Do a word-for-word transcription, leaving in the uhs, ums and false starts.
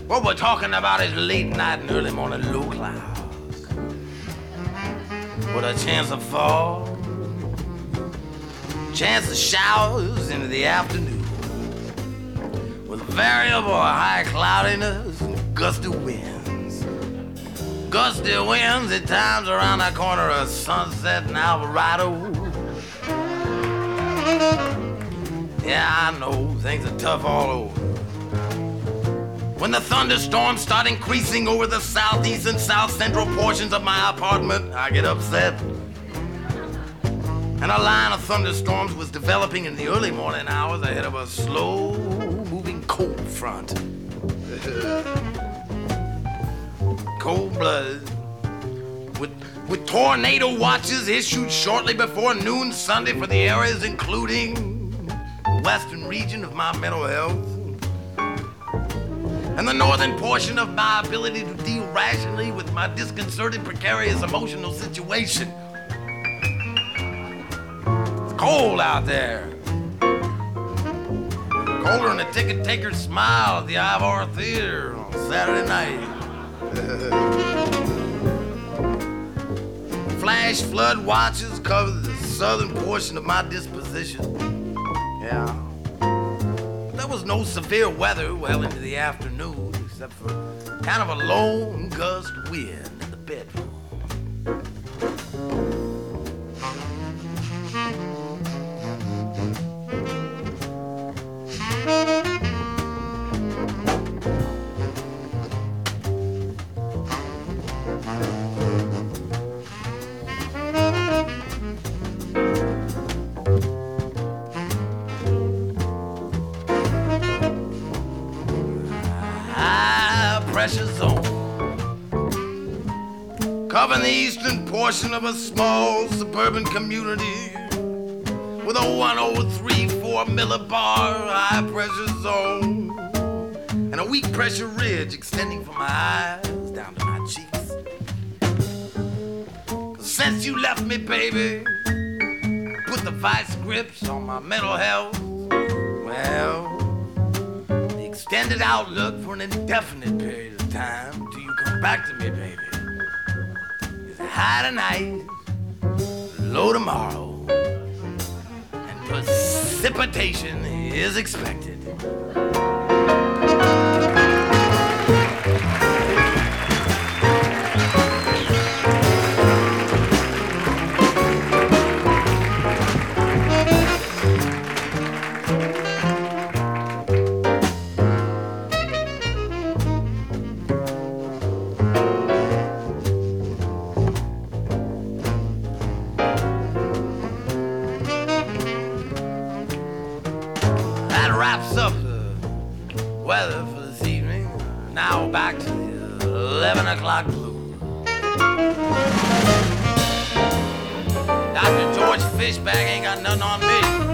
What we're talking about is late night and early morning low clouds with a chance of fall, chance of showers into the afternoon, with variable high cloudiness and gusty winds. Gusty winds at times around that corner of Sunset and Alvarado. Yeah, I know, things are tough all over. When the thunderstorms start increasing over the southeast and south central portions of my apartment, I get upset. And a line of thunderstorms was developing in the early morning hours ahead of a slow-moving cold front. Cold-blooded. With, with tornado watches issued shortly before noon Sunday for the areas including the western region of my mental health and the northern portion of my ability to deal rationally with my disconcerted, precarious emotional situation. It's cold out there. Colder than a ticket taker's smile at the Ivor Theater on Saturday night. Flash flood watches cover the southern portion of my disposition. Yeah. There was no severe weather well into the afternoon, except for kind of a lone gust wind in the bedroom. Pressure zone covering the eastern portion of a small suburban community with a one oh three point four millibar high pressure zone and a weak pressure ridge extending from my eyes down to my cheeks. 'Cause since you left me, baby, put the vice grips on my mental health. Well, extended outlook for an indefinite period of time till you come back to me, baby. It's high tonight, low tomorrow, and precipitation is expected. Wraps up the weather for this evening. Now back to the eleven o'clock blues. Doctor George Fishback ain't got nothing on me.